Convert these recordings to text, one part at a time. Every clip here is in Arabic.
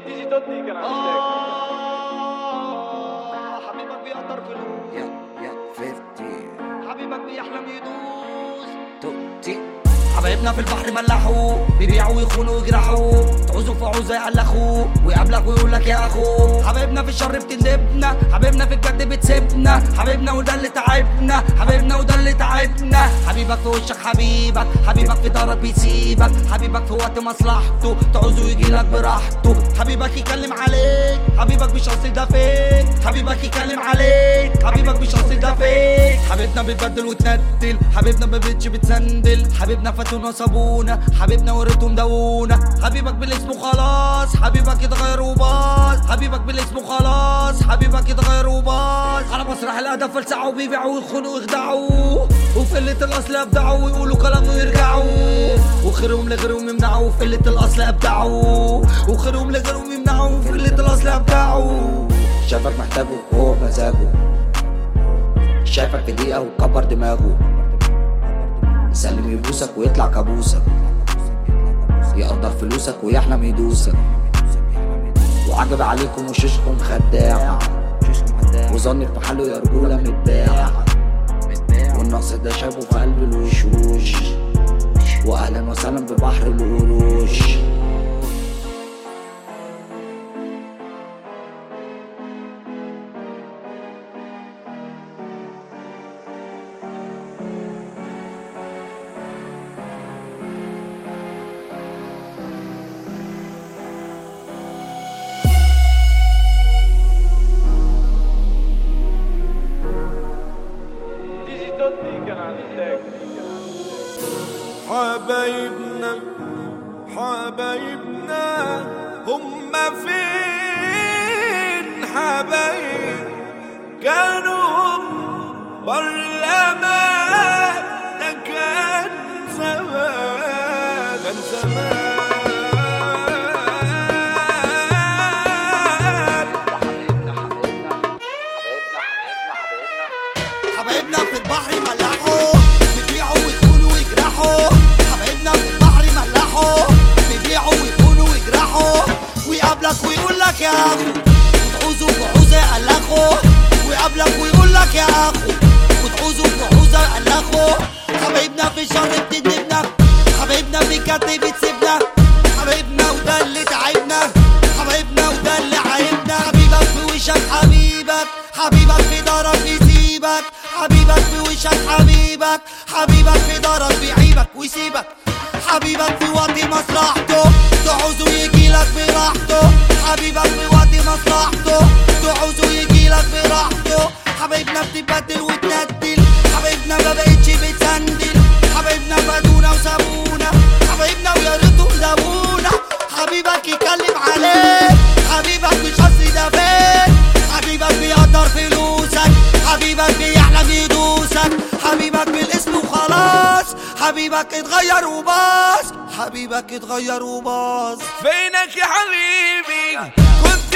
ديجيتال كان عندك حبيبك بيقدر فلوس يا 50 حبيبك بيحلم يدوس توتي. حبايبنا في البحر ملحوا بيبيعوا ويخونوا ويجرحوا، تعوزوا في عوزة يقلخوا ويقابلك ويقولك يا اخو. حبايبنا في الشر بتندبنا، حبايبنا في الجد بتسيبنا، حبايبنا وده اللي تعبنا، حبايبنا وده اللي تعبنا. حبيبك في وشك حبيبك، حبيبك في دارك بيسيبك، حبيبك في وقت مصلحته تعوزه يجيلك براحته. حبيبك يكلم عليك، حبيبك مش قصدي ده فيك، حبيبك يكلم عليك، حبيبك مش قصدي ده فيك. حبيبنا بتبدل وتندل، حبيبنا ما بقتش بتسندل، حبيبنا فاتونا صابونا، حبيبنا وريتهم دونا. حبيبك بالاسم وخلاص، حبيبك يتغير وباظ، حبيبك بالاسم وخلاص، حبيبك يتغير وباظ. على مسرح الادب فلسعوا وبيبيعوا ويخونوا ويخدعوا، وفي قلة الاصل ابدعوا ويقولوا كلام ويرجعوا، وخيرهم لغيرهم يمنعوا وفي قلة الاصل ابدعوا، وخيرهم لغيرهم يمنعوا وفي قلة الاصل ابدعوا. شايفك محتاجه وهو بمزاجه، شايفك في دقيقة وكبر دماغه، يسلم يبوسك ويطلع كابوسك، يقدر فلوسك ويحلم يدوسك، وعجب عليكم وشوشكم خداع، وظني في محله يا رجولة متباع، والنقص ده شايفه في قلب الوشوش، واهلا وسهلا ببحر القروش. كان عندك حبايبنا هم فين؟ حبايب كانوا برلمان، ده كان زمان، كان زمان. حبايبنا في البحر ملحوا بيبيعوا ويخونوا ويجرحوا، حبايبنا في البحر ملحوا بيبيعوا ويخونوا ويجرحوا، ويقابلك ويقولك يا اخو، وتعوزه في عوزة يقلخوا، ويقابلك ويقولك يا اخو، وتعوزه في عوزة يقلخوا. حبايبنا في الشر بتندبنا، حبايبنا في الجد بتسيبنا، حبايبنا وده اللي تعبنا، حبايبنا وده اللي عايبنا. حبيبك في وشك حبيبك، حبيبك في دارك بيسيبك، حبيبك في وشك حبيبك، حبيبك في دارك بيعيبك ويسيبك، حبيبك في وقت مصلحته تعوزه يجيلك براحته، حبيبك في وقت مصلحته تعوزه يجيلك براحته. حبايبنا بتبدل وتندل، حبايبنا ما بقتش بتسندل، حبايبنا فادونا وسابونا، حبايبنا ويا ريتهم سابونا. حبيبك يكلم عليك، حبيبك مش قصدي ده فين، حبيبك بيقدر فلوسك، حبيبك بيحلم يدوسك، حبيبك بالاسم وخلاص، حبيبك اتغير وباظ، حبيبك اتغير وباظ. فينك يا حبيبي؟ كنت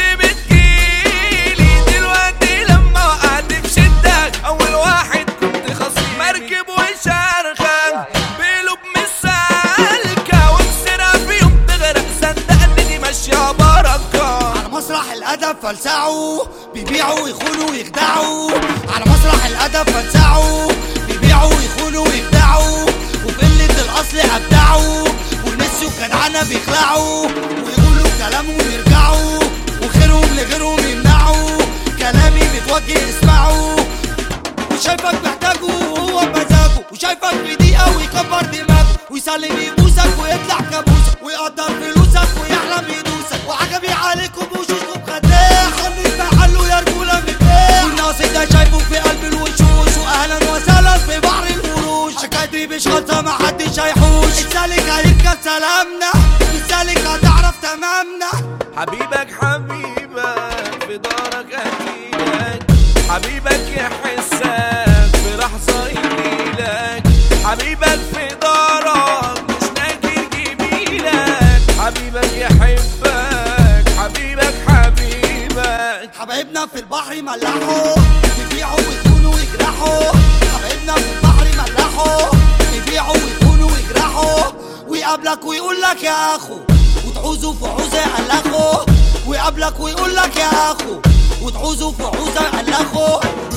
بتجيلي دلوقتي لما وقعت في شدك، اول واحد كنت خصيم، مركب وشارخة بقلوب مش سالكة، ومسيرها في يوم تغرق، صدقني دي ماشية بركة. على مسرح الادب فلسعوا بيبيعوا ويخونوا ويخدعوا، على مسرح الادب فلسعوا بيبيعوا ويخونوا ويخدعوا، وفي قلة الاصل ابدعوا، ونسيوا الجدعنة بيخلعوا، ويقولوا كلام ويرجعوا، وخيرهم لغيرهم يمنعوا، كلامي متوجه اسمعوا. وشايفك محتاجه وهو بمزاجه، وشايفك في دقيقة ويكبر دماغه، ويسلم يبوسك ويطلع كابوسك، ويقدر فلوسك ويحلم يدوسك، وعجبي عليكم وشوشكم خداع، خليك محله يا رجولة متباع، والناصر ده شايفه في قلب الوشوش، واهلا وسهلا في بحر القروش. حكايتي مش خالصة محدش هيحوش، اتسالك هيركب سلامنا، اتسالك هتعرف تمامنا. حبيبك في دارك اكيدك، حبيبك يحسك في لحظة يجيلك، حبيبك في دارك مش ناكر جميلك، حبيبك يحبك، حبيبك حبيبك. حبايبنا في البحر ملحوا بيبيعوا ويخونوا ويجرحوا، حبايبنا في البحر ملحوا بيبيعوا ويخونوا ويجرحوا، ويقابلك ويقولك يا اخو، وتعوزه في عوزة يقلخوا، ويقابلك ويقول لك يا اخو وتعوزه في عوزه يقلخه